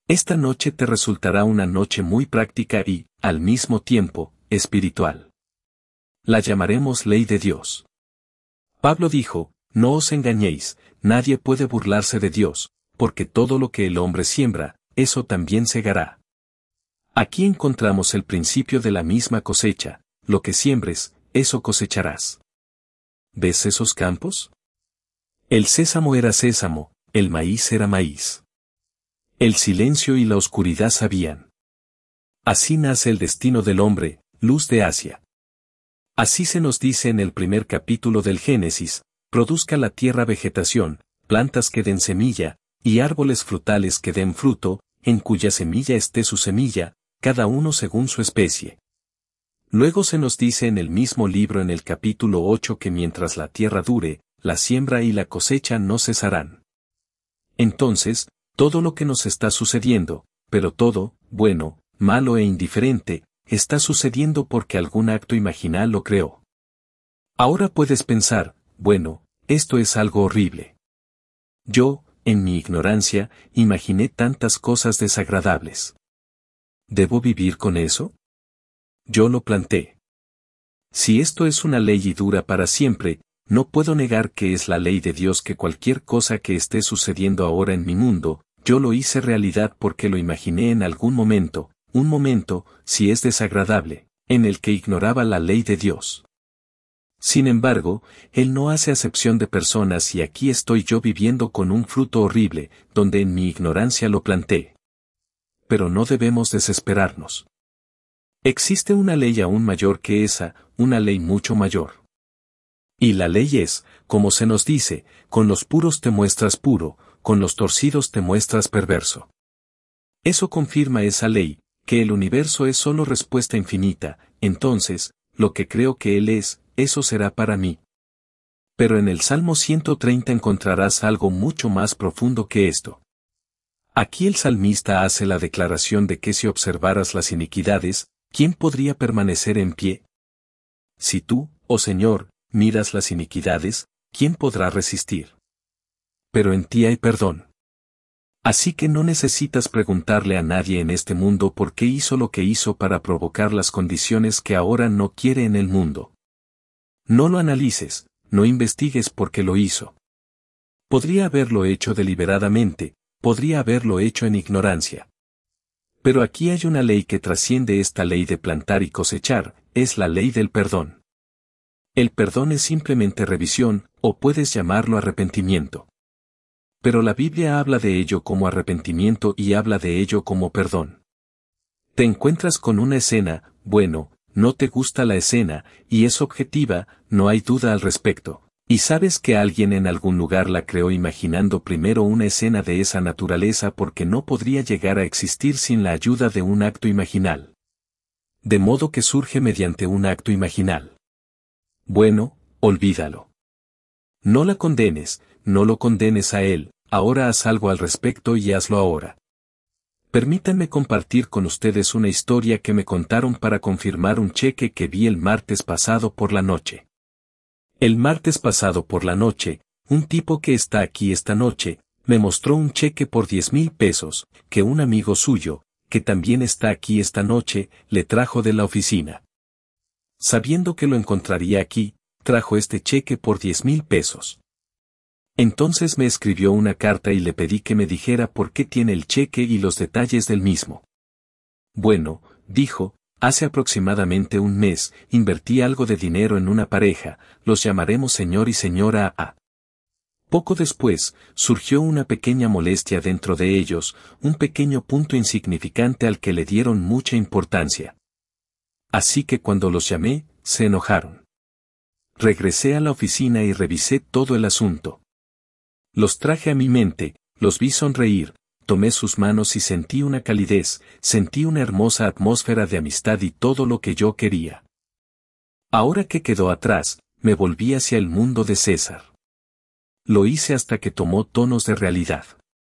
Esta noche te resultará una noche muy práctica y, al mismo tiempo, espiritual. La llamaremos ley de Dios. Pablo dijo, no os engañéis, nadie puede burlarse de Dios, porque todo lo que el hombre siembra, eso también segará. Aquí encontramos el principio de la misma cosecha, lo que siembres, eso cosecharás. ¿Ves esos campos? El sésamo era sésamo, el maíz era maíz. El silencio y la oscuridad sabían. Así nace el destino del hombre, luz de Asia. Así se nos dice en el primer capítulo del Génesis, produzca la tierra vegetación, plantas que den semilla, y árboles frutales que den fruto, en cuya semilla esté su semilla, cada uno según su especie. Luego se nos dice en el mismo libro en el capítulo 8 que mientras la tierra dure, la siembra y la cosecha no cesarán. Entonces, todo lo que nos está sucediendo, pero todo, bueno, malo e indiferente, está sucediendo porque algún acto imaginal lo creó. Ahora puedes pensar, bueno, esto es algo horrible. Yo, en mi ignorancia, imaginé tantas cosas desagradables. ¿Debo vivir con eso? Yo lo planté. Si esto es una ley y dura para siempre, no puedo negar que es la ley de Dios que cualquier cosa que esté sucediendo ahora en mi mundo, yo lo hice realidad porque lo imaginé en algún momento, un momento, si es desagradable, en el que ignoraba la ley de Dios. Sin embargo, Él no hace acepción de personas y aquí estoy yo viviendo con un fruto horrible, donde en mi ignorancia lo planté. Pero no debemos desesperarnos. Existe una ley aún mayor que esa, una ley mucho mayor. Y la ley es, como se nos dice, con los puros te muestras puro, con los torcidos te muestras perverso. Eso confirma esa ley, que el universo es solo respuesta infinita, entonces, lo que creo que Él es, eso será para mí. Pero en el Salmo 130 encontrarás algo mucho más profundo que esto. Aquí el salmista hace la declaración de que si observaras las iniquidades, ¿quién podría permanecer en pie? Si tú, oh Señor, miras las iniquidades, ¿quién podrá resistir? Pero en ti hay perdón. Así que no necesitas preguntarle a nadie en este mundo por qué hizo lo que hizo para provocar las condiciones que ahora no quiere en el mundo. No lo analices, no investigues por qué lo hizo. Podría haberlo hecho deliberadamente, podría haberlo hecho en ignorancia. Pero aquí hay una ley que trasciende esta ley de plantar y cosechar, es la ley del perdón. El perdón es simplemente revisión, o puedes llamarlo arrepentimiento. Pero la Biblia habla de ello como arrepentimiento y habla de ello como perdón. Te encuentras con una escena, bueno, no te gusta la escena, y es objetiva, no hay duda al respecto. Y sabes que alguien en algún lugar la creó imaginando primero una escena de esa naturaleza porque no podría llegar a existir sin la ayuda de un acto imaginal. De modo que surge mediante un acto imaginal. Bueno, olvídalo. No la condenes, no lo condenes a él, ahora haz algo al respecto y hazlo ahora. Permítanme compartir con ustedes una historia que me contaron para confirmar un cheque que vi el martes pasado por la noche. El martes pasado por la noche, un tipo que está aquí esta noche, me mostró un cheque por 10,000 pesos, que un amigo suyo, que también está aquí esta noche, le trajo de la oficina. Sabiendo que lo encontraría aquí, trajo este cheque por 10,000 pesos. Entonces me escribió una carta y le pedí que me dijera por qué tiene el cheque y los detalles del mismo. Bueno, dijo, hace aproximadamente un mes, invertí algo de dinero en una pareja, los llamaremos señor y señora A. Poco después, surgió una pequeña molestia dentro de ellos, un pequeño punto insignificante al que le dieron mucha importancia. Así que cuando los llamé, se enojaron. Regresé a la oficina y revisé todo el asunto. Los traje a mi mente, los vi sonreír, tomé sus manos y sentí una calidez, sentí una hermosa atmósfera de amistad y todo lo que yo quería. Ahora que quedó atrás, me volví hacia el mundo de César. Lo hice hasta que tomó tonos de realidad.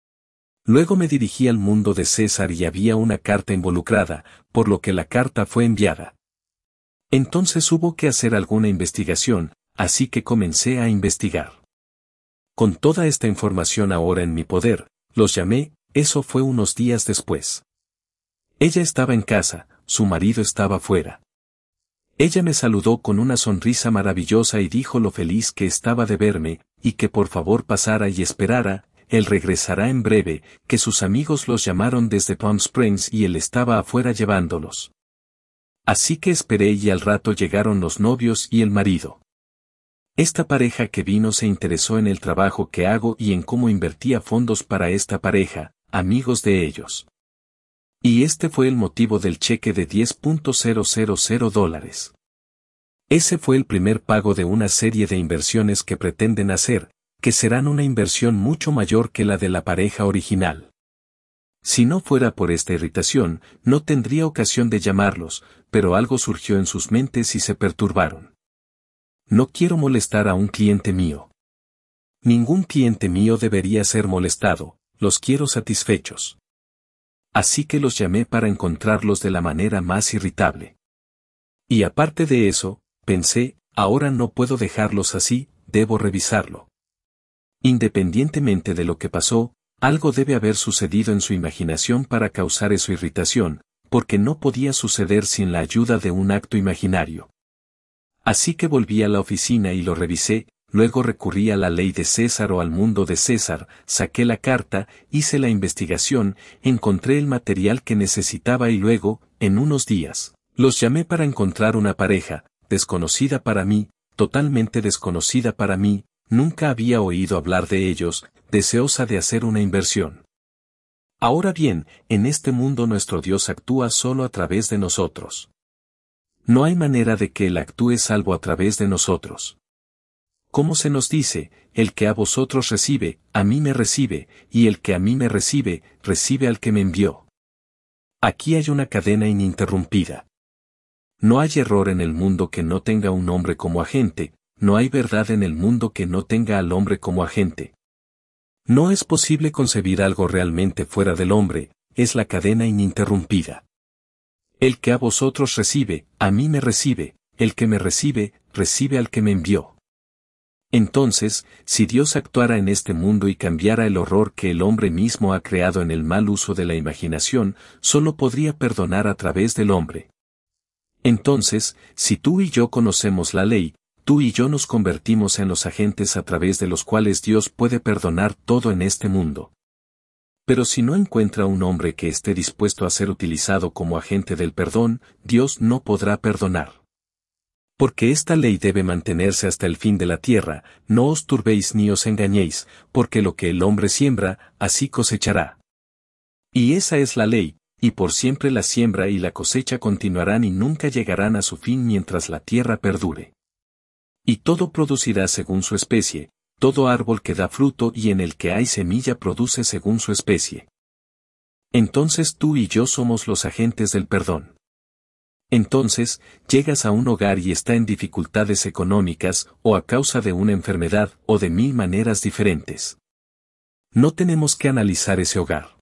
Luego me dirigí al mundo de César y había una carta involucrada, por lo que la carta fue enviada. Entonces hubo que hacer alguna investigación, así que comencé a investigar. Con toda esta información ahora en mi poder, los llamé, Eso fue unos días después. Ella estaba en casa, su marido estaba fuera. Ella me saludó con una sonrisa maravillosa y dijo lo feliz que estaba de verme, y que por favor pasara y esperara, él regresará en breve, que sus amigos los llamaron desde Palm Springs y él estaba afuera llevándolos. Así que esperé y al rato llegaron los novios y el marido. Esta pareja que vino se interesó en el trabajo que hago y en cómo invertía fondos para esta pareja, amigos de ellos. Y este fue el motivo del cheque de $10,000. Ese fue el primer pago de una serie de inversiones que pretenden hacer, que serán una inversión mucho mayor que la de la pareja original. Si no fuera por esta irritación, no tendría ocasión de llamarlos, pero algo surgió en sus mentes y se perturbaron. No quiero molestar a un cliente mío. Ningún cliente mío debería ser molestado, los quiero satisfechos. Así que los llamé para encontrarlos de la manera más irritable. Y aparte de eso, pensé, ahora no puedo dejarlos así, debo revisarlo. Independientemente de lo que pasó, algo debe haber sucedido en su imaginación para causar esa irritación, porque no podía suceder sin la ayuda de un acto imaginario. Así que volví a la oficina y lo revisé, luego recurrí a la ley de César o al mundo de César, saqué la carta, hice la investigación, encontré el material que necesitaba y luego, en unos días, los llamé para encontrar una pareja, desconocida para mí, totalmente desconocida para mí, nunca había oído hablar de ellos, deseosa de hacer una inversión. Ahora bien, en este mundo nuestro Dios actúa solo a través de nosotros. No hay manera de que Él actúe salvo a través de nosotros. Como se nos dice, el que a vosotros recibe, a mí me recibe, y el que a mí me recibe, recibe al que me envió. Aquí hay una cadena ininterrumpida. No hay error en el mundo que no tenga un hombre como agente, no hay verdad en el mundo que no tenga al hombre como agente. No es posible concebir algo realmente fuera del hombre, es la cadena ininterrumpida. El que a vosotros recibe, a mí me recibe, el que me recibe, recibe al que me envió. Entonces, si Dios actuara en este mundo y cambiara el horror que el hombre mismo ha creado en el mal uso de la imaginación, solo podría perdonar a través del hombre. Entonces, si tú y yo conocemos la ley, tú y yo nos convertimos en los agentes a través de los cuales Dios puede perdonar todo en este mundo. Pero si no encuentra un hombre que esté dispuesto a ser utilizado como agente del perdón, Dios no podrá perdonar. Porque esta ley debe mantenerse hasta el fin de la tierra, no os turbéis ni os engañéis, porque lo que el hombre siembra, así cosechará. Y esa es la ley, y por siempre la siembra y la cosecha continuarán y nunca llegarán a su fin mientras la tierra perdure. Y todo producirá según su especie, todo árbol que da fruto y en el que hay semilla produce según su especie. Entonces tú y yo somos los agentes del perdón. Entonces, llegas a un hogar y está en dificultades económicas, o a causa de una enfermedad, o de 1000 maneras diferentes. No tenemos que analizar ese hogar.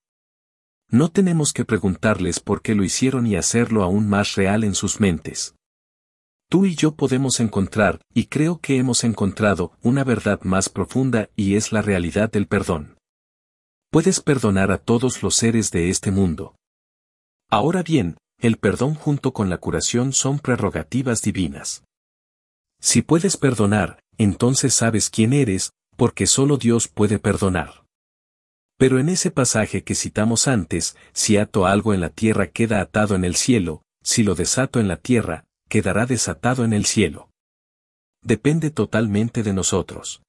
No tenemos que preguntarles por qué lo hicieron y hacerlo aún más real en sus mentes. Tú y yo podemos encontrar, y creo que hemos encontrado, una verdad más profunda y es la realidad del perdón. Puedes perdonar a todos los seres de este mundo. Ahora bien, el perdón junto con la curación son prerrogativas divinas. Si puedes perdonar, entonces sabes quién eres, porque solo Dios puede perdonar. Pero en ese pasaje que citamos antes, si ato algo en la tierra queda atado en el cielo, si lo desato en la tierra, quedará desatado en el cielo. Depende totalmente de nosotros.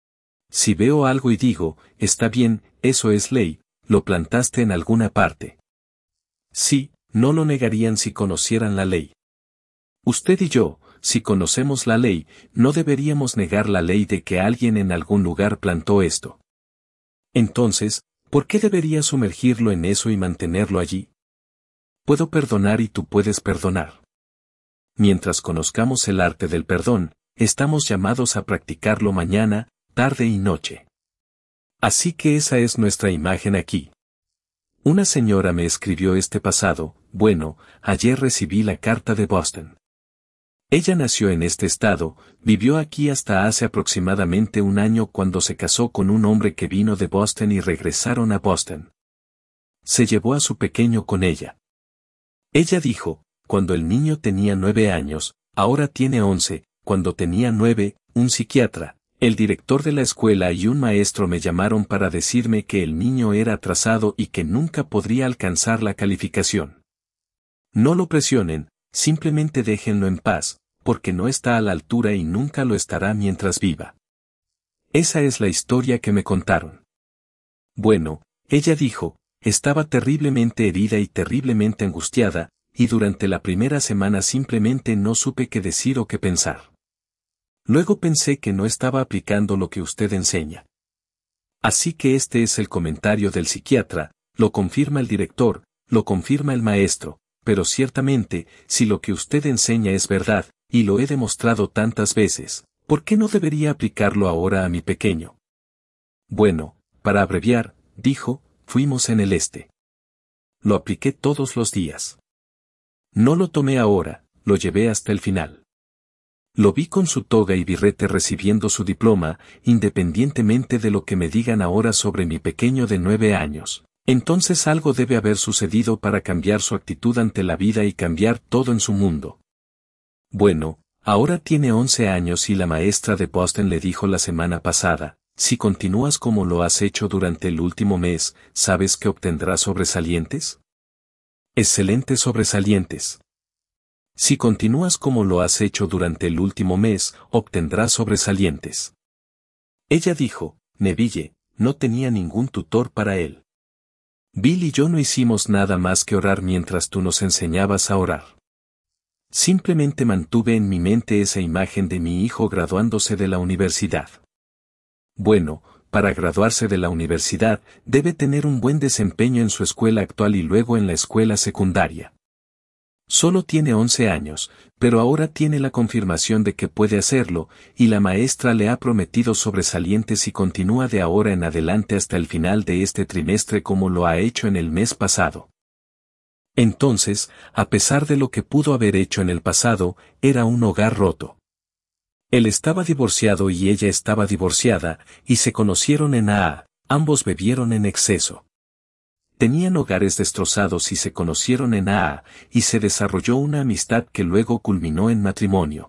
Si veo algo y digo, está bien, eso es ley, lo plantaste en alguna parte. Sí, no lo negarían si conocieran la ley. Usted y yo, si conocemos la ley, no deberíamos negar la ley de que alguien en algún lugar plantó esto. Entonces, ¿por qué debería sumergirlo en eso y mantenerlo allí? Puedo perdonar y tú puedes perdonar. Mientras conozcamos el arte del perdón, estamos llamados a practicarlo mañana, tarde y noche. Así que esa es nuestra imagen aquí. Una señora me escribió este pasado, ayer recibí la carta de Boston. Ella nació en este estado, vivió aquí hasta hace aproximadamente un año cuando se casó con un hombre que vino de Boston y regresaron a Boston. Se llevó a su pequeño con ella. Ella dijo, cuando el niño tenía 9 años, ahora tiene 11, cuando tenía 9, un psiquiatra, el director de la escuela y un maestro me llamaron para decirme que el niño era atrasado y que nunca podría alcanzar la calificación. No lo presionen, simplemente déjenlo en paz, porque no está a la altura y nunca lo estará mientras viva. Esa es la historia que me contaron. Bueno, ella dijo, estaba terriblemente herida y terriblemente angustiada, y durante la primera semana simplemente no supe qué decir o qué pensar. Luego pensé que no estaba aplicando lo que usted enseña. Así que este es el comentario del psiquiatra, lo confirma el director, lo confirma el maestro, pero ciertamente, si lo que usted enseña es verdad, y lo he demostrado tantas veces, ¿por qué no debería aplicarlo ahora a mi pequeño? Bueno, para abreviar, dijo, fuimos en el este. Lo apliqué todos los días. No lo tomé ahora, lo llevé hasta el final. Lo vi con su toga y birrete recibiendo su diploma, independientemente de lo que me digan ahora sobre mi pequeño de 9 años. Entonces algo debe haber sucedido para cambiar su actitud ante la vida y cambiar todo en su mundo. Bueno, ahora tiene 11 años y la maestra de Boston le dijo la semana pasada, si continúas como lo has hecho durante el último mes, ¿sabes que obtendrás sobresalientes? Excelentes sobresalientes. Si continúas como lo has hecho durante el último mes, obtendrás sobresalientes. Ella dijo, Neville, no tenía ningún tutor para él. Bill y yo no hicimos nada más que orar mientras tú nos enseñabas a orar. Simplemente mantuve en mi mente esa imagen de mi hijo graduándose de la universidad. Bueno, para graduarse de la universidad, debe tener un buen desempeño en su escuela actual y luego en la escuela secundaria. Solo tiene 11 años, pero ahora tiene la confirmación de que puede hacerlo, y la maestra le ha prometido sobresalientes y continúa de ahora en adelante hasta el final de este trimestre como lo ha hecho en el mes pasado. Entonces, a pesar de lo que pudo haber hecho en el pasado, era un hogar roto. Él estaba divorciado y ella estaba divorciada, y se conocieron en AA, ambos bebieron en exceso. Tenían hogares destrozados y se conocieron en AA, y se desarrolló una amistad que luego culminó en matrimonio.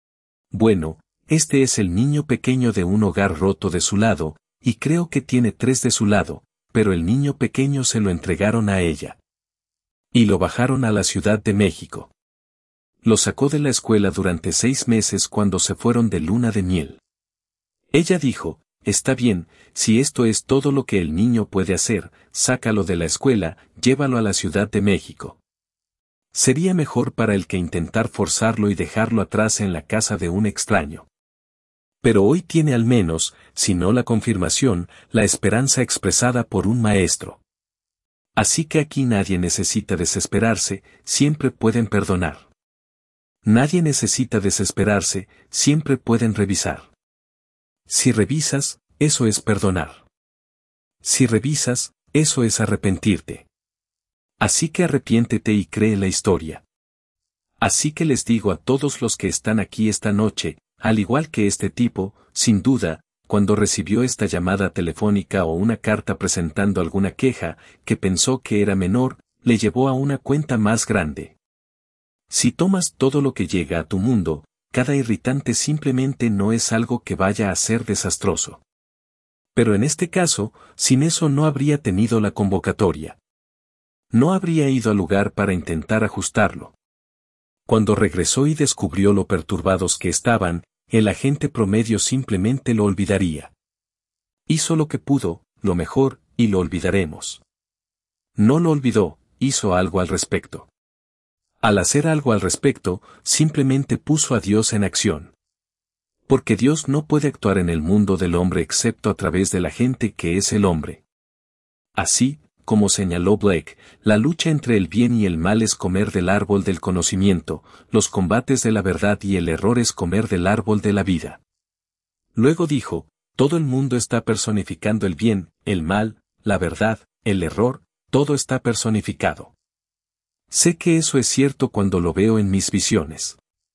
Bueno, este es el niño pequeño de un hogar roto de su lado, y creo que tiene 3 de su lado, pero el niño pequeño se lo entregaron a ella. Y lo bajaron a la Ciudad de México. Lo sacó de la escuela durante 6 meses cuando se fueron de luna de miel. Ella dijo, está bien, si esto es todo lo que el niño puede hacer, sácalo de la escuela, llévalo a la Ciudad de México. Sería mejor para él que intentar forzarlo y dejarlo atrás en la casa de un extraño. Pero hoy tiene al menos, si no la confirmación, la esperanza expresada por un maestro. Así que aquí nadie necesita desesperarse, siempre pueden perdonar. Nadie necesita desesperarse, siempre pueden revisar. Si revisas, eso es perdonar. Si revisas, eso es arrepentirte. Así que arrepiéntete y cree la historia. Así que les digo a todos los que están aquí esta noche, al igual que este tipo, sin duda, cuando recibió esta llamada telefónica o una carta presentando alguna queja, que pensó que era menor, le llevó a una cuenta más grande. Si tomas todo lo que llega a tu mundo, cada irritante simplemente no es algo que vaya a ser desastroso. Pero en este caso, sin eso no habría tenido la convocatoria. No habría ido al lugar para intentar ajustarlo. Cuando regresó y descubrió lo perturbados que estaban, el agente promedio simplemente lo olvidaría. Hizo lo que pudo, lo mejor, y lo olvidaremos. No lo olvidó, hizo algo al respecto. Al hacer algo al respecto, simplemente puso a Dios en acción. Porque Dios no puede actuar en el mundo del hombre excepto a través de la gente que es el hombre. Así, como señaló Blake, la lucha entre el bien y el mal es comer del árbol del conocimiento, los combates de la verdad y el error es comer del árbol de la vida. Luego dijo, todo el mundo está personificando el bien, el mal, la verdad, el error, todo está personificado. Sé que eso es cierto cuando lo veo en mis visiones.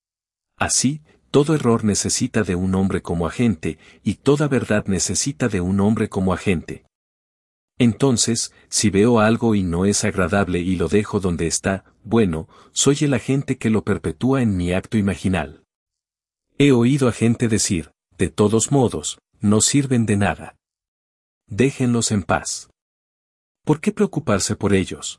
Así, todo error necesita de un hombre como agente, y toda verdad necesita de un hombre como agente. Entonces, si veo algo y no es agradable y lo dejo donde está, bueno, soy el agente que lo perpetúa en mi acto imaginal. He oído a gente decir, de todos modos, no sirven de nada. Déjenlos en paz. ¿Por qué preocuparse por ellos?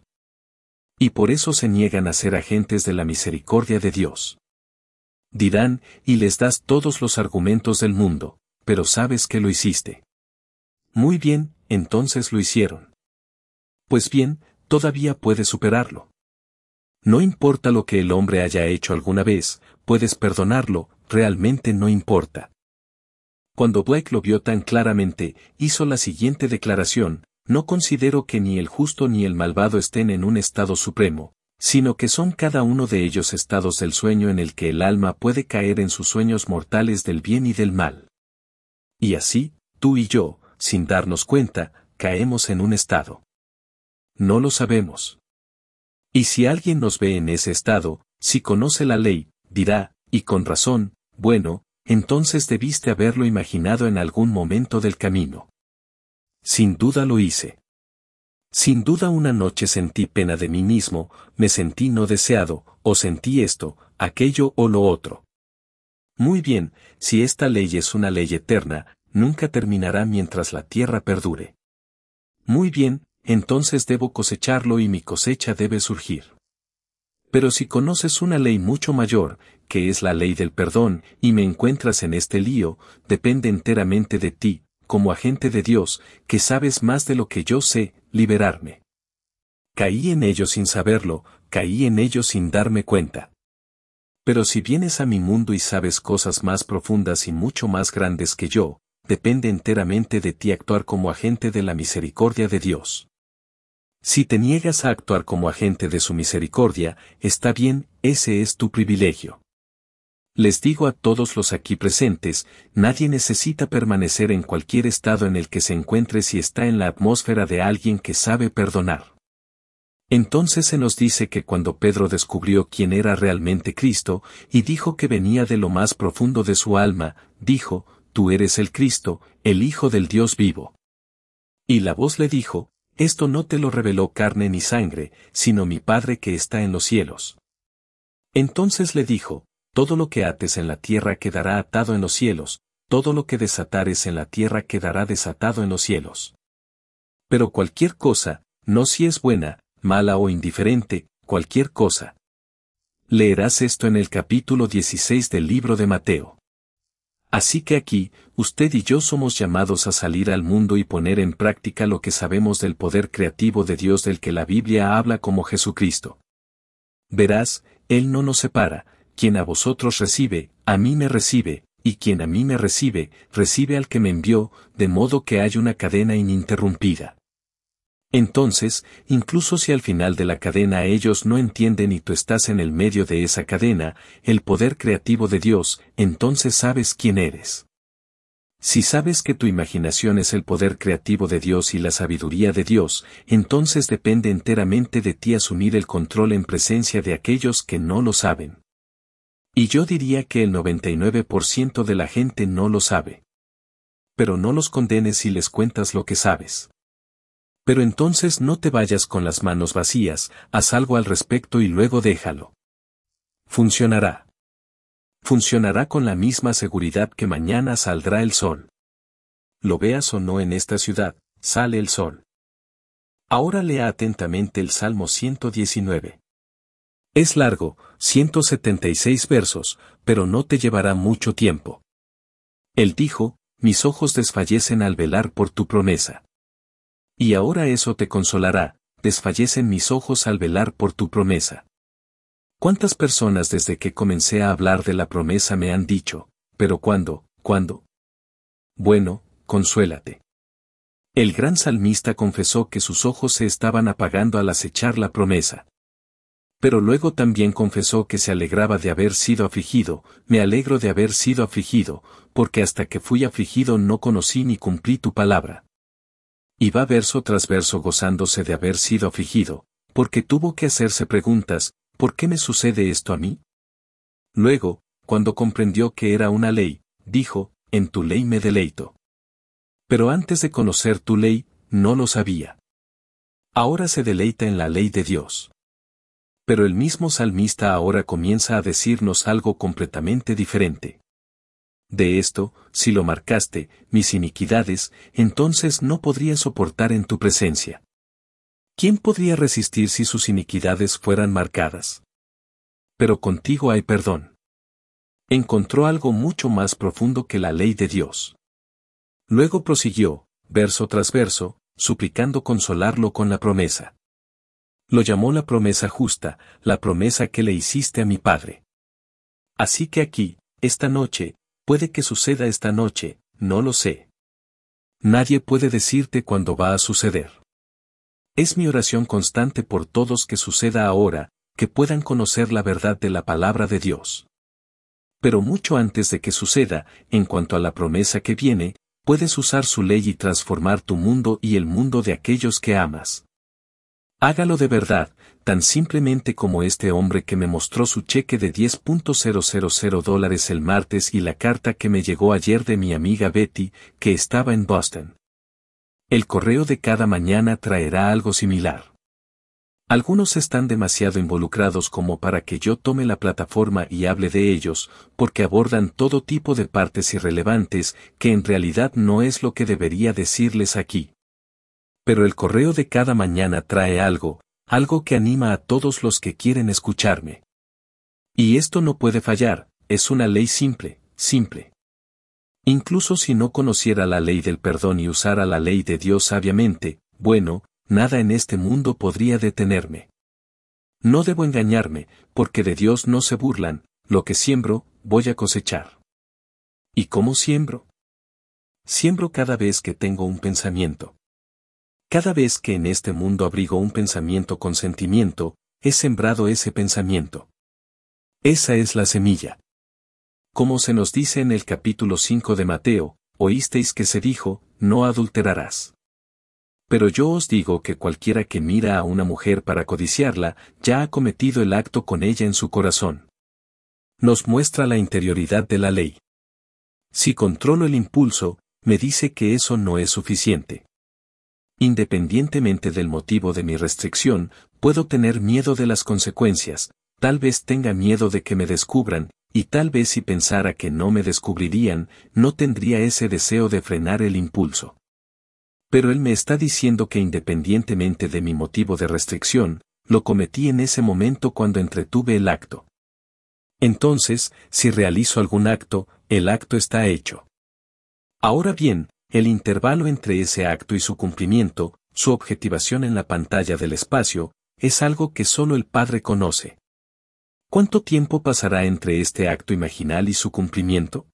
Y por eso se niegan a ser agentes de la misericordia de Dios. Dirán, y les das todos los argumentos del mundo, pero sabes que lo hiciste. Muy bien, entonces lo hicieron. Pues bien, todavía puedes superarlo. No importa lo que el hombre haya hecho alguna vez, puedes perdonarlo, realmente no importa. Cuando Blake lo vio tan claramente, hizo la siguiente declaración: no considero que ni el justo ni el malvado estén en un estado supremo, sino que son cada uno de ellos estados del sueño en el que el alma puede caer en sus sueños mortales del bien y del mal. Y así, tú y yo, sin darnos cuenta, caemos en un estado. No lo sabemos. Y si alguien nos ve en ese estado, si conoce la ley, dirá, y con razón, bueno, entonces debiste haberlo imaginado en algún momento del camino. Sin duda lo hice. Sin duda una noche sentí pena de mí mismo, me sentí no deseado, o sentí esto, aquello o lo otro. Muy bien, si esta ley es una ley eterna, nunca terminará mientras la tierra perdure. Muy bien, entonces debo cosecharlo y mi cosecha debe surgir. Pero si conoces una ley mucho mayor, que es la ley del perdón, y me encuentras en este lío, depende enteramente de ti, como agente de Dios, que sabes más de lo que yo sé, liberarme. Caí en ello sin saberlo, caí en ello sin darme cuenta. Pero si vienes a mi mundo y sabes cosas más profundas y mucho más grandes que yo, depende enteramente de ti actuar como agente de la misericordia de Dios. Si te niegas a actuar como agente de su misericordia, está bien, ese es tu privilegio. Les digo a todos los aquí presentes, nadie necesita permanecer en cualquier estado en el que se encuentre si está en la atmósfera de alguien que sabe perdonar. Entonces se nos dice que cuando Pedro descubrió quién era realmente Cristo, y dijo que venía de lo más profundo de su alma, dijo, tú eres el Cristo, el Hijo del Dios vivo. Y la voz le dijo, esto no te lo reveló carne ni sangre, sino mi Padre que está en los cielos. Entonces le dijo, todo lo que ates en la tierra quedará atado en los cielos, todo lo que desatares en la tierra quedará desatado en los cielos. Pero cualquier cosa, no si es buena, mala o indiferente, cualquier cosa. Leerás esto en el capítulo 16 del libro de Mateo. Así que aquí, usted y yo somos llamados a salir al mundo y poner en práctica lo que sabemos del poder creativo de Dios del que la Biblia habla como Jesucristo. Verás, Él no nos separa, quien a vosotros recibe, a mí me recibe, y quien a mí me recibe, recibe al que me envió, de modo que hay una cadena ininterrumpida. Entonces, incluso si al final de la cadena ellos no entienden y tú estás en el medio de esa cadena, el poder creativo de Dios, entonces sabes quién eres. Si sabes que tu imaginación es el poder creativo de Dios y la sabiduría de Dios, entonces depende enteramente de ti asumir el control en presencia de aquellos que no lo saben. Y yo diría que el 99% de la gente no lo sabe. Pero no los condenes si les cuentas lo que sabes. Pero entonces no te vayas con las manos vacías, haz algo al respecto y luego déjalo. Funcionará. Funcionará con la misma seguridad que mañana saldrá el sol. Lo veas o no en esta ciudad, sale el sol. Ahora lea atentamente el Salmo 119. Es largo, 176 versos, pero no te llevará mucho tiempo. Él dijo, mis ojos desfallecen al velar por tu promesa. Y ahora eso te consolará, desfallecen mis ojos al velar por tu promesa. ¿Cuántas personas desde que comencé a hablar de la promesa me han dicho, pero cuándo? Bueno, consuélate. El gran salmista confesó que sus ojos se estaban apagando al acechar la promesa. Pero luego también confesó que se alegraba de haber sido afligido, me alegro de haber sido afligido, porque hasta que fui afligido no conocí ni cumplí tu palabra. Y va verso tras verso gozándose de haber sido afligido, porque tuvo que hacerse preguntas, ¿por qué me sucede esto a mí? Luego, cuando comprendió que era una ley, dijo, en tu ley me deleito. Pero antes de conocer tu ley, no lo sabía. Ahora se deleita en la ley de Dios. Pero el mismo salmista ahora comienza a decirnos algo completamente diferente. De esto, si lo marcaste, mis iniquidades, entonces no podría soportar en tu presencia. ¿Quién podría resistir si sus iniquidades fueran marcadas? Pero contigo hay perdón. Encontró algo mucho más profundo que la ley de Dios. Luego prosiguió, verso tras verso, suplicando consolarlo con la promesa. Lo llamó la promesa justa, la promesa que le hiciste a mi padre. Así que aquí, esta noche, puede que suceda esta noche, no lo sé. Nadie puede decirte cuándo va a suceder. Es mi oración constante por todos que suceda ahora, que puedan conocer la verdad de la palabra de Dios. Pero mucho antes de que suceda, en cuanto a la promesa que viene, puedes usar su ley y transformar tu mundo y el mundo de aquellos que amas. Hágalo de verdad, tan simplemente como este hombre que me mostró su cheque de $10,000 el martes y la carta que me llegó ayer de mi amiga Betty, que estaba en Boston. El correo de cada mañana traerá algo similar. Algunos están demasiado involucrados como para que yo tome la plataforma y hable de ellos, porque abordan todo tipo de partes irrelevantes, que en realidad no es lo que debería decirles aquí. Pero el correo de cada mañana trae algo que anima a todos los que quieren escucharme. Y esto no puede fallar, es una ley simple, simple. Incluso si no conociera la ley del perdón y usara la ley de Dios sabiamente, bueno, nada en este mundo podría detenerme. No debo engañarme, porque de Dios no se burlan, lo que siembro, voy a cosechar. ¿Y cómo siembro? Siembro cada vez que tengo un pensamiento. Cada vez que en este mundo abrigo un pensamiento con sentimiento, he sembrado ese pensamiento. Esa es la semilla. Como se nos dice en el capítulo 5 de Mateo, oísteis que se dijo, no adulterarás. Pero yo os digo que cualquiera que mira a una mujer para codiciarla, ya ha cometido el acto con ella en su corazón. Nos muestra la interioridad de la ley. Si controlo el impulso, me dice que eso no es suficiente. Independientemente del motivo de mi restricción, puedo tener miedo de las consecuencias, tal vez tenga miedo de que me descubran, y tal vez si pensara que no me descubrirían, no tendría ese deseo de frenar el impulso. Pero él me está diciendo que independientemente de mi motivo de restricción, lo cometí en ese momento cuando entretuve el acto. Entonces, si realizo algún acto, el acto está hecho. Ahora bien, el intervalo entre ese acto y su cumplimiento, su objetivación en la pantalla del espacio, es algo que solo el Padre conoce. ¿Cuánto tiempo pasará entre este acto imaginal y su cumplimiento?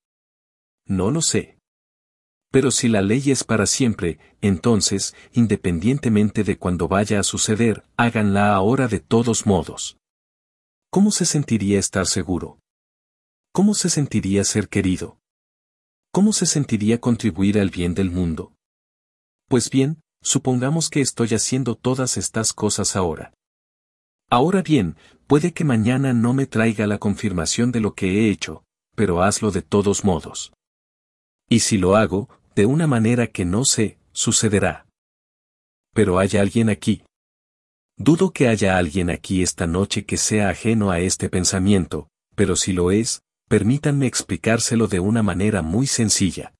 No lo sé. Pero si la ley es para siempre, entonces, independientemente de cuándo vaya a suceder, háganla ahora de todos modos. ¿Cómo se sentiría estar seguro? ¿Cómo se sentiría ser querido? ¿Cómo se sentiría contribuir al bien del mundo? Pues bien, supongamos que estoy haciendo todas estas cosas ahora. Ahora bien, puede que mañana no me traiga la confirmación de lo que he hecho, pero hazlo de todos modos. Y si lo hago, de una manera que no sé, sucederá. Pero ¿hay alguien aquí? Dudo que haya alguien aquí esta noche que sea ajeno a este pensamiento, pero si lo es, permítanme explicárselo de una manera muy sencilla.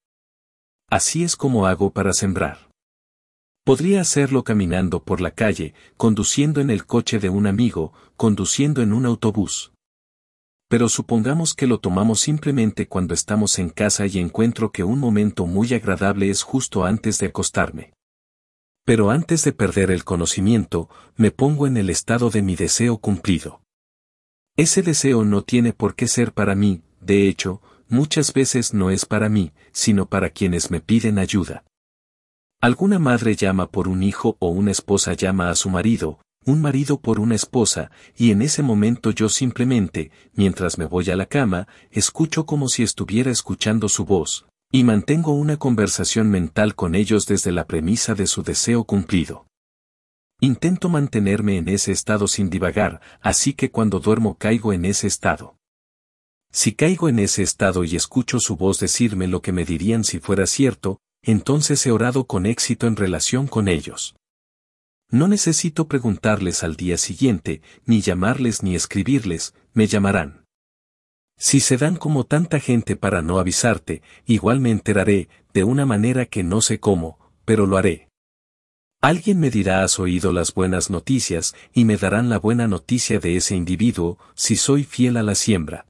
Así es como hago para sembrar. Podría hacerlo caminando por la calle, conduciendo en el coche de un amigo, conduciendo en un autobús. Pero supongamos que lo tomamos simplemente cuando estamos en casa y encuentro que un momento muy agradable es justo antes de acostarme. Pero antes de perder el conocimiento, me pongo en el estado de mi deseo cumplido. Ese deseo no tiene por qué ser para mí, de hecho, muchas veces no es para mí, sino para quienes me piden ayuda. Alguna madre llama por un hijo o una esposa llama a su marido, un marido por una esposa, y en ese momento yo simplemente, mientras me voy a la cama, escucho como si estuviera escuchando su voz, y mantengo una conversación mental con ellos desde la premisa de su deseo cumplido. Intento mantenerme en ese estado sin divagar, así que cuando duermo caigo en ese estado. Si caigo en ese estado y escucho su voz decirme lo que me dirían si fuera cierto, entonces he orado con éxito en relación con ellos. No necesito preguntarles al día siguiente, ni llamarles ni escribirles, me llamarán. Si se dan como tanta gente para no avisarte, igual me enteraré, de una manera que no sé cómo, pero lo haré. Alguien me dirá has oído las buenas noticias, y me darán la buena noticia de ese individuo, si soy fiel a la siembra.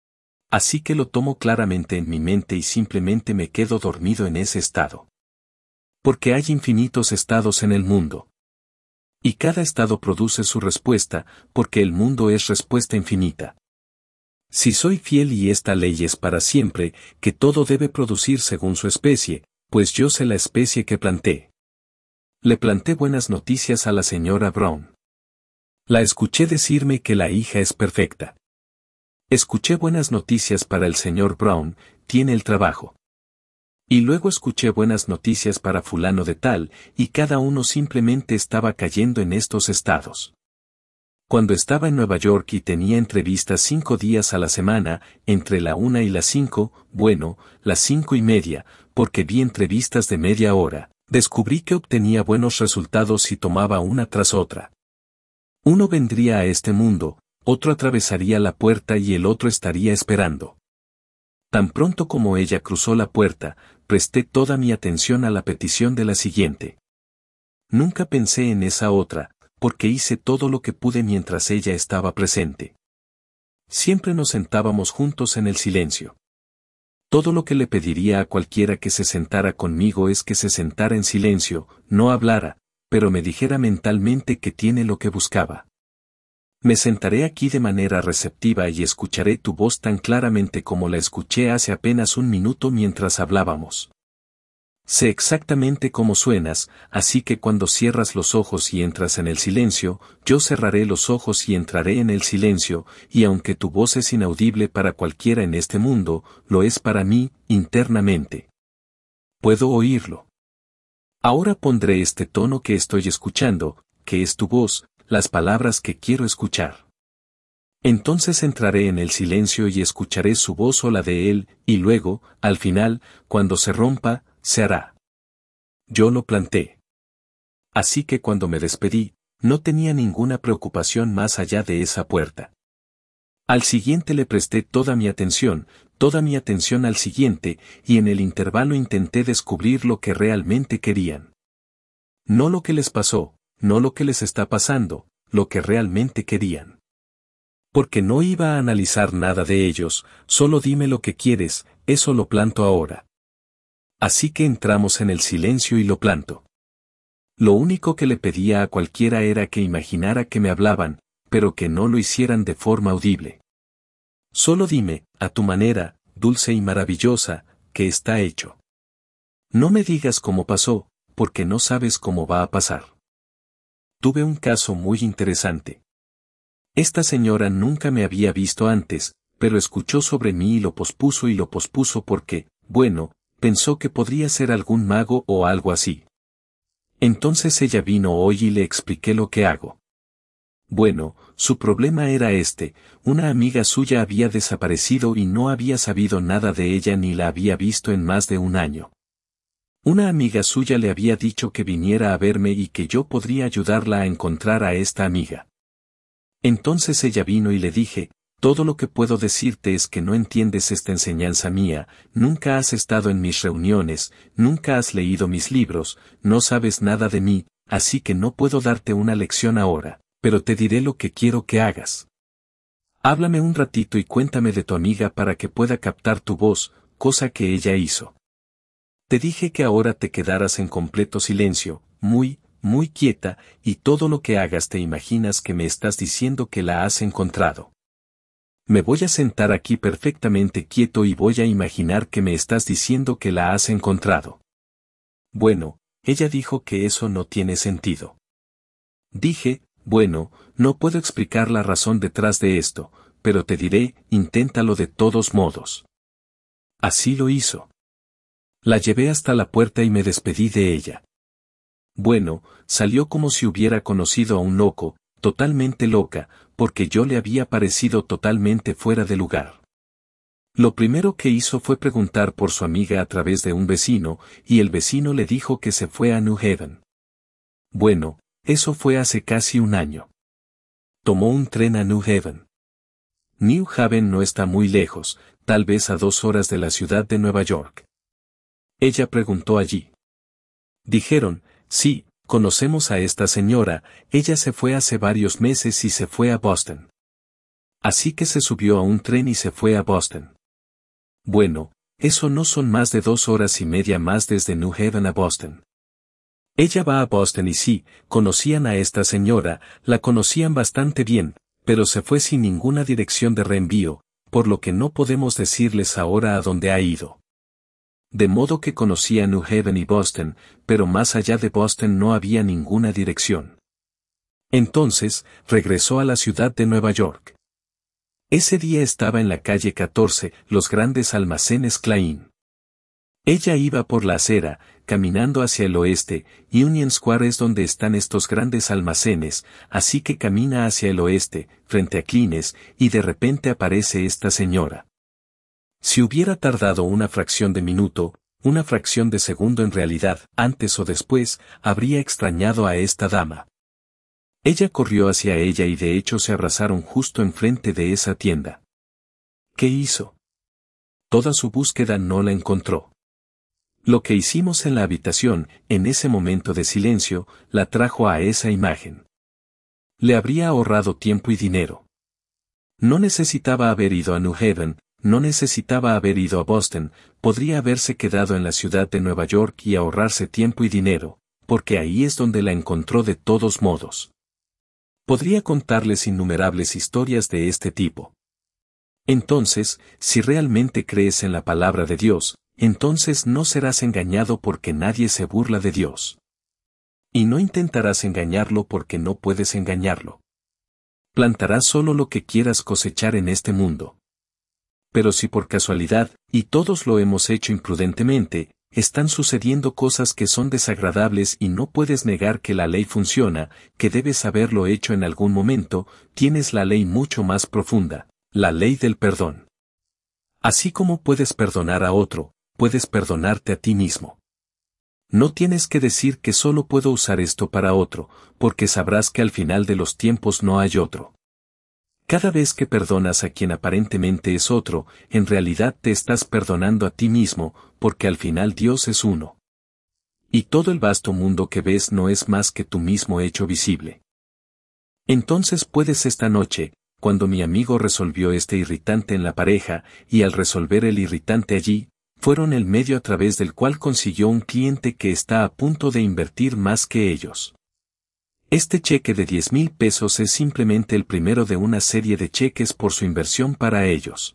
Así que lo tomo claramente en mi mente y simplemente me quedo dormido en ese estado. Porque hay infinitos estados en el mundo. Y cada estado produce su respuesta, porque el mundo es respuesta infinita. Si soy fiel y esta ley es para siempre, que todo debe producir según su especie, pues yo sé la especie que planté. Le planté buenas noticias a la señora Brown. La escuché decirme que la hija es perfecta. Escuché buenas noticias para el señor Brown, tiene el trabajo. Y luego escuché buenas noticias para fulano de tal, y cada uno simplemente estaba cayendo en estos estados. Cuando estaba en Nueva York y tenía entrevistas 5 días a la semana, entre la 1 y las 5, bueno, las 5:30, porque vi entrevistas de media hora, descubrí que obtenía buenos resultados si tomaba una tras otra. Uno vendría a este mundo, otro atravesaría la puerta y el otro estaría esperando. Tan pronto como ella cruzó la puerta, presté toda mi atención a la petición de la siguiente. Nunca pensé en esa otra, porque hice todo lo que pude mientras ella estaba presente. Siempre nos sentábamos juntos en el silencio. Todo lo que le pediría a cualquiera que se sentara conmigo es que se sentara en silencio, no hablara, pero me dijera mentalmente que tiene lo que buscaba. Me sentaré aquí de manera receptiva y escucharé tu voz tan claramente como la escuché hace apenas un minuto mientras hablábamos. Sé exactamente cómo suenas, así que cuando cierras los ojos y entras en el silencio, yo cerraré los ojos y entraré en el silencio, y aunque tu voz es inaudible para cualquiera en este mundo, lo es para mí, internamente. Puedo oírlo. Ahora pondré este tono que estoy escuchando, que es tu voz, las palabras que quiero escuchar. Entonces entraré en el silencio y escucharé su voz o la de él, y luego, al final, cuando se rompa, se hará. Yo lo planté. Así que cuando me despedí, no tenía ninguna preocupación más allá de esa puerta. Al siguiente le presté toda mi atención al siguiente, y en el intervalo intenté descubrir lo que realmente querían. No lo que les pasó, no lo que les está pasando, lo que realmente querían. Porque no iba a analizar nada de ellos, solo dime lo que quieres, eso lo planto ahora. Así que entramos en el silencio y lo planto. Lo único que le pedía a cualquiera era que imaginara que me hablaban, pero que no lo hicieran de forma audible. Solo dime, a tu manera, dulce y maravillosa, que está hecho. No me digas cómo pasó, porque no sabes cómo va a pasar. Tuve un caso muy interesante. Esta señora nunca me había visto antes, pero escuchó sobre mí y lo pospuso porque, bueno, pensó que podría ser algún mago o algo así. Entonces ella vino hoy y le expliqué lo que hago. Bueno, su problema era una amiga suya había desaparecido y no había sabido nada de ella ni la había visto en más de un año. Una amiga suya le había dicho que viniera a verme y que yo podría ayudarla a encontrar a esta amiga. Entonces ella vino y le dije, todo lo que puedo decirte es que no entiendes esta enseñanza mía, nunca has estado en mis reuniones, nunca has leído mis libros, no sabes nada de mí, así que no puedo darte una lección ahora, pero te diré lo que quiero que hagas. Háblame un ratito y cuéntame de tu amiga para que pueda captar tu voz, cosa que ella hizo. Te dije que ahora te quedaras en completo silencio, muy quieta, y todo lo que hagas te imaginas que me estás diciendo que la has encontrado. Me voy a sentar aquí perfectamente quieto y voy a imaginar que me estás diciendo que la has encontrado. Bueno, ella dijo que eso no tiene sentido. Dije, bueno, no puedo explicar la razón detrás de esto, pero te diré, inténtalo de todos modos. Así lo hizo. La llevé hasta la puerta y me despedí de ella. Bueno, salió como si hubiera conocido a un loco, totalmente loca, porque yo le había parecido totalmente fuera de lugar. Lo primero que hizo fue preguntar por su amiga a través de un vecino, y el vecino le dijo que se fue a New Haven. Bueno, eso fue hace casi un año. Tomó un tren a New Haven. New Haven no está muy lejos, tal vez a 2 horas de la ciudad de Nueva York. Ella preguntó allí. Dijeron, sí, conocemos a esta señora, ella se fue hace varios meses y se fue a Boston. Así que se subió a un tren y se fue a Boston. Bueno, eso no son más de 2 horas y media más desde New Haven a Boston. Ella va a Boston y sí, conocían a esta señora, la conocían bastante bien, pero se fue sin ninguna dirección de reenvío, por lo que no podemos decirles ahora a dónde ha ido. De modo que conocía New Haven y Boston, pero más allá de Boston no había ninguna dirección. Entonces, regresó a la ciudad de Nueva York. Ese día estaba en la calle 14, los grandes almacenes Klein. Ella iba por la acera, caminando hacia el oeste, Union Square es donde están estos grandes almacenes, así que camina hacia el oeste, frente a Klein's, y de repente aparece esta señora. Si hubiera tardado una fracción de minuto, una fracción de segundo en realidad, antes o después, habría extrañado a esta dama. Ella corrió hacia ella y de hecho se abrazaron justo enfrente de esa tienda. ¿Qué hizo? Toda su búsqueda no la encontró. Lo que hicimos en la habitación, en ese momento de silencio, la trajo a esa imagen. Le habría ahorrado tiempo y dinero. No necesitaba haber ido a New Haven, no necesitaba haber ido a Boston, podría haberse quedado en la ciudad de Nueva York y ahorrarse tiempo y dinero, porque ahí es donde la encontró de todos modos. Podría contarles innumerables historias de este tipo. Entonces, si realmente crees en la palabra de Dios, entonces no serás engañado porque nadie se burla de Dios. Y no intentarás engañarlo porque no puedes engañarlo. Plantarás solo lo que quieras cosechar en este mundo. Pero si por casualidad, y todos lo hemos hecho imprudentemente, están sucediendo cosas que son desagradables y no puedes negar que la ley funciona, que debes haberlo hecho en algún momento, tienes la ley mucho más profunda, la ley del perdón. Así como puedes perdonar a otro, puedes perdonarte a ti mismo. No tienes que decir que solo puedo usar esto para otro, porque sabrás que al final de los tiempos no hay otro. Cada vez que perdonas a quien aparentemente es otro, en realidad te estás perdonando a ti mismo, porque al final Dios es uno. Y todo el vasto mundo que ves no es más que tú mismo hecho visible. Entonces puedes esta noche, cuando mi amigo resolvió este irritante en la pareja, y al resolver el irritante allí, fueron el medio a través del cual consiguió un cliente que está a punto de invertir más que ellos. Este cheque de 10,000 pesos es simplemente el primero de una serie de cheques por su inversión para ellos.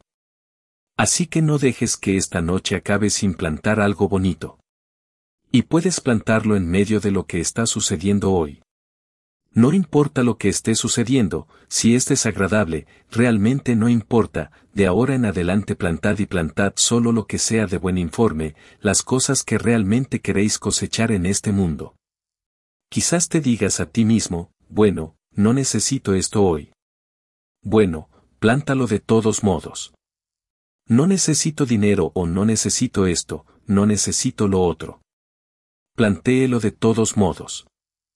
Así que no dejes que esta noche acabe sin plantar algo bonito. Y puedes plantarlo en medio de lo que está sucediendo hoy. No importa lo que esté sucediendo, si es desagradable, realmente no importa, de ahora en adelante plantad y plantad solo lo que sea de buen informe, las cosas que realmente queréis cosechar en este mundo. Quizás te digas a ti mismo, bueno, no necesito esto hoy. Bueno, plántalo de todos modos. No necesito dinero o no necesito esto, no necesito lo otro. Plantéelo de todos modos.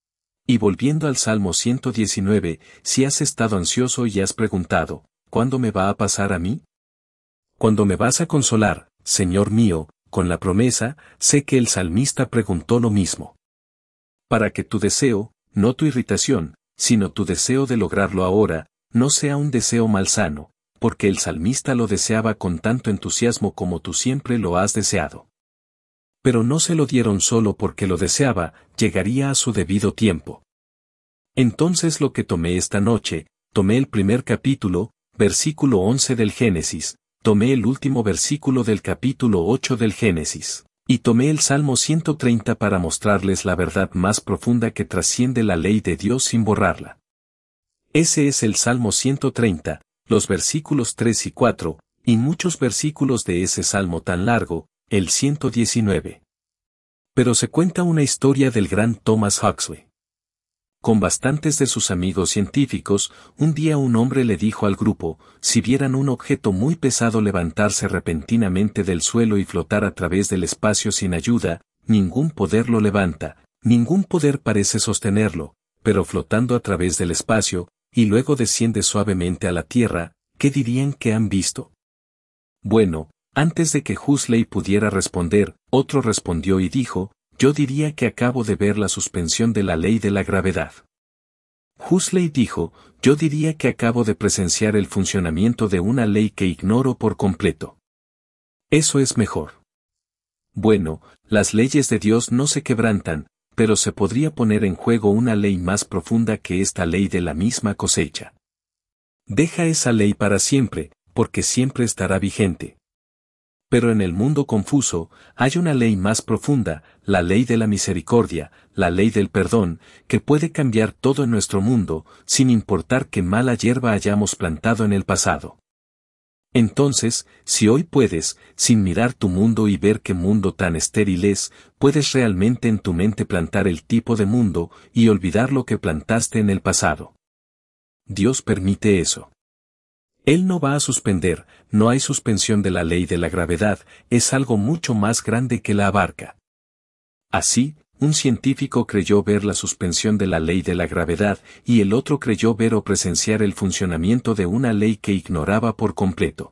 Y volviendo al Salmo 119, si has estado ansioso y has preguntado, ¿cuándo me va a pasar a mí? ¿Cuándo me vas a consolar, Señor mío? Con la promesa, sé que el salmista preguntó lo mismo. Para que tu deseo, no tu irritación, sino tu deseo de lograrlo ahora, no sea un deseo malsano, porque el salmista lo deseaba con tanto entusiasmo como tú siempre lo has deseado. Pero no se lo dieron solo porque lo deseaba, llegaría a su debido tiempo. Entonces lo que tomé esta noche, tomé el primer capítulo, versículo 11 del Génesis, tomé el último versículo del capítulo 8 del Génesis. Y tomé el Salmo 130 para mostrarles la verdad más profunda que trasciende la ley de Dios sin borrarla. Ese es el Salmo 130, los versículos 3 y 4, y muchos versículos de ese salmo tan largo, el 119. Pero se cuenta una historia del gran Thomas Huxley. con bastantes de sus amigos científicos, un día un hombre le dijo al grupo, si vieran un objeto muy pesado levantarse repentinamente del suelo y flotar a través del espacio sin ayuda, ningún poder lo levanta, ningún poder parece sostenerlo, pero flotando a través del espacio, y luego desciende suavemente a la Tierra, ¿qué dirían que han visto? Bueno, antes de que Huxley pudiera responder, otro respondió y dijo, yo diría que acabo de ver la suspensión de la ley de la gravedad. Huxley dijo, yo diría que acabo de presenciar el funcionamiento de una ley que ignoro por completo. Eso es mejor. Bueno, las leyes de Dios no se quebrantan, pero se podría poner en juego una ley más profunda que esta ley de la misma cosecha. Deja esa ley para siempre, porque siempre estará vigente. Pero en el mundo confuso, hay una ley más profunda, la ley de la misericordia, la ley del perdón, que puede cambiar todo en nuestro mundo, sin importar qué mala hierba hayamos plantado en el pasado. Entonces, si hoy puedes, sin mirar tu mundo y ver qué mundo tan estéril es, puedes realmente en tu mente plantar el tipo de mundo y olvidar lo que plantaste en el pasado. Dios permite eso. Él no va a suspender, no hay suspensión de la ley de la gravedad, es algo mucho más grande que la abarca. Así, un científico creyó ver la suspensión de la ley de la gravedad y el otro creyó ver o presenciar el funcionamiento de una ley que ignoraba por completo.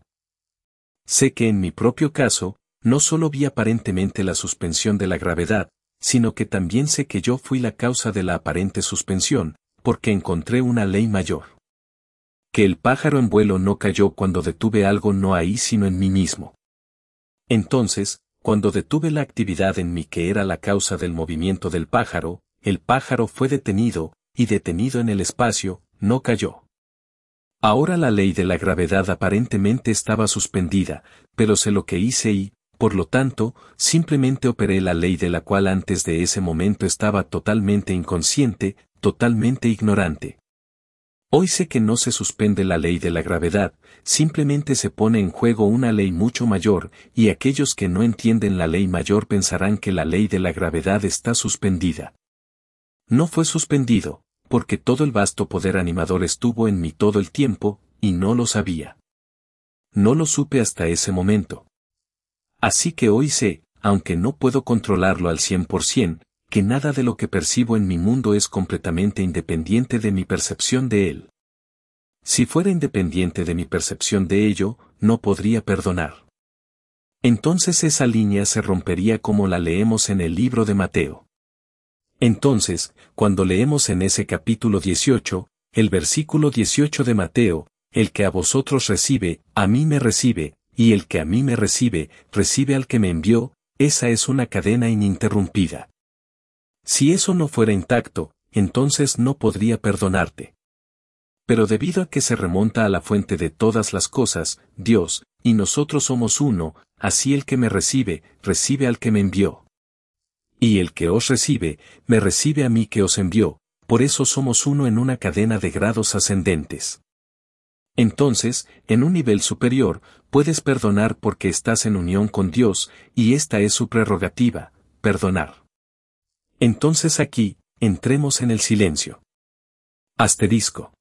Sé que en mi propio caso, no solo vi aparentemente la suspensión de la gravedad, sino que también sé que yo fui la causa de la aparente suspensión, porque encontré una ley mayor. Que el pájaro en vuelo no cayó cuando detuve algo no ahí sino en mí mismo. Entonces, cuando detuve la actividad en mí que era la causa del movimiento del pájaro, el pájaro fue detenido, y detenido en el espacio, no cayó. Ahora la ley de la gravedad aparentemente estaba suspendida, pero sé lo que hice y, por lo tanto, simplemente operé la ley de la cual antes de ese momento estaba totalmente inconsciente, totalmente ignorante. Hoy sé que no se suspende la ley de la gravedad, simplemente se pone en juego una ley mucho mayor, y aquellos que no entienden la ley mayor pensarán que la ley de la gravedad está suspendida. No fue suspendido, porque todo el vasto poder animador estuvo en mí todo el tiempo, y no lo sabía. No lo supe hasta ese momento. Así que hoy sé, aunque no puedo controlarlo al 100%, que nada de lo que percibo en mi mundo es completamente independiente de mi percepción de él. Si fuera independiente de mi percepción de ello, no podría perdonar. Entonces esa línea se rompería como la leemos en el libro de Mateo. Entonces, cuando leemos en ese capítulo 18, el versículo 18 de Mateo, el que a vosotros recibe, a mí me recibe, y el que a mí me recibe, recibe al que me envió, esa es una cadena ininterrumpida. Si eso no fuera intacto, entonces no podría perdonarte. Pero debido a que se remonta a la fuente de todas las cosas, Dios, y nosotros somos uno, así el que me recibe, recibe al que me envió. Y el que os recibe, me recibe a mí que os envió, por eso somos uno en una cadena de grados ascendentes. Entonces, en un nivel superior, puedes perdonar porque estás en unión con Dios, y esta es su prerrogativa, perdonar. Entonces aquí, entremos en el silencio. Asterisco.